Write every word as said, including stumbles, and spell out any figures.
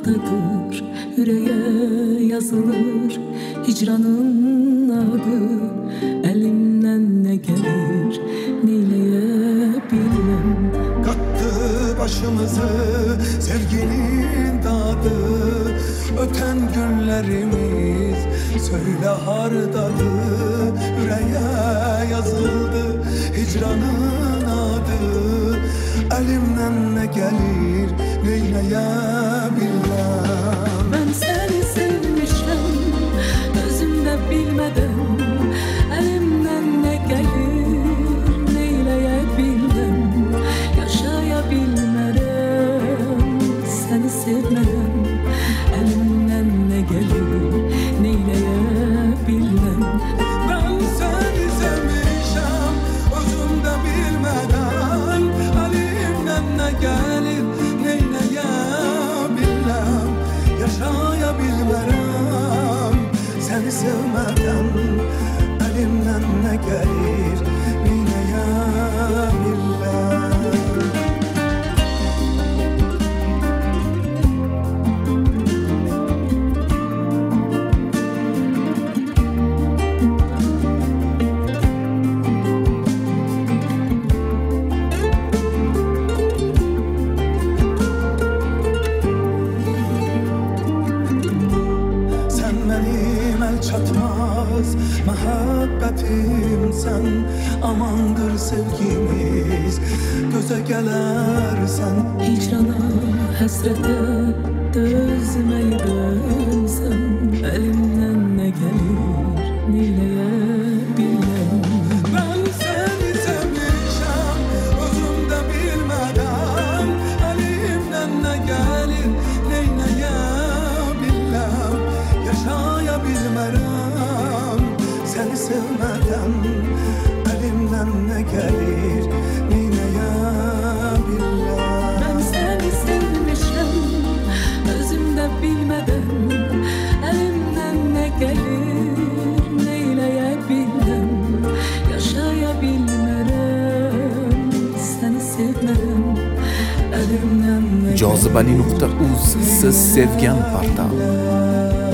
hardadır, yüreğe yazılır hicranın adı. Elimden ne gelir neyleyebilmem. Kattı başımızı sevginin tadı. Öten günlerimiz söyle hardadı. Yüreğe yazıldı hicranın adı. Elimden ne gelir neyleyebilmem. Ben seni sevmişim özümde bilmeden. Elimden ne gelir neyleyebilmem. Yaşayabilmem seni sevmeden. Elimden ne gelir neyleyebilmem. Ben seni sevmişim özümde bilmeden. Elimden ne gelir neyleyebilmem. Yaşayabilmem seni sevmeden. Elimden ne gelir neyleyebilmem. Çatmaz muhabbetim sen, amandır sevgimiz göze gelersen. Hicrana hasrete dözmeyi dönsem. Elimden ne gelir neyleyebilmem. Ben seni sevmişim özümde bilmeden. Elimden ne gelir neyleyebilmem. Yaşayabilmem seni sevmeden. Elimden ne gelir neyleyebilmem. Ben seni sevmişim özümde bilmeden. Elimden ne gelir neyleyebilmem. Yaşayabilmem seni sevmeden. Elimden ne jozibali nuqta uz siz sevgan portal.